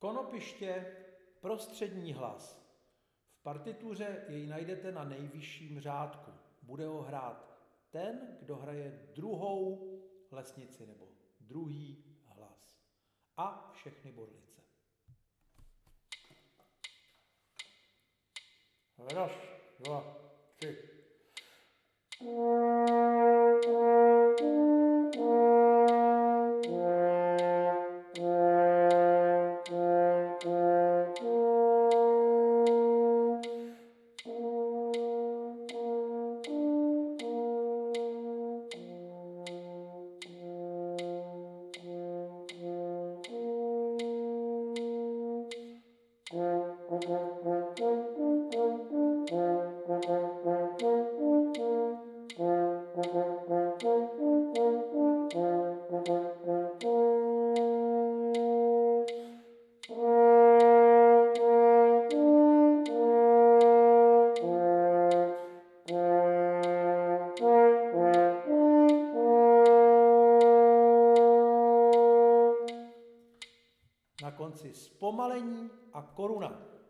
Konopiště, prostřední hlas. V partituře jej najdete na nejvyšším řádku. Bude ho hrát ten, kdo hraje druhou lesnici nebo druhý hlas. A všechny bodlice. Raz, dva, tři. Na konci zpomalení a koruna.